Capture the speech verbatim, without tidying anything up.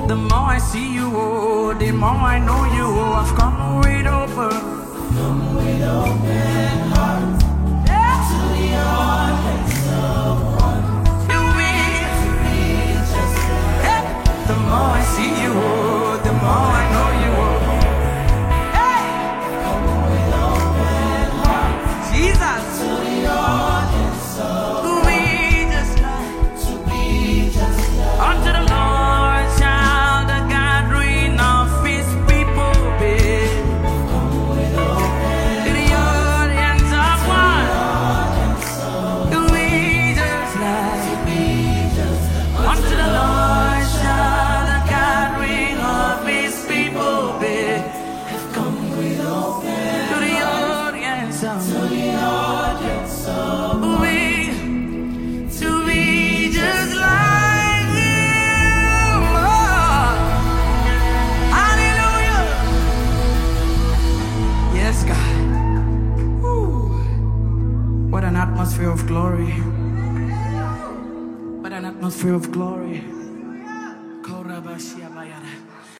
The more I see you, oh, the more I know you. Oh, I've come with open, come with open heart. Yeah. To the audience of one. To be, to be just like. Yeah. The more I see you, oh, the more I know you. Oh. Hey. Come with open heart. Jesus. To the audience of one. To be just like. To be just like. Unto the Lord shall the gathering of His people be. Come with open to the audience of one. To be just like. To be just like. Unto the Lord shall the gathering of His people be. Have come with open to the audience of. To the audience of. To be, to be just like Him. Oh, hallelujah. Yes, God. Woo. What an atmosphere of glory. What an atmosphere of glory.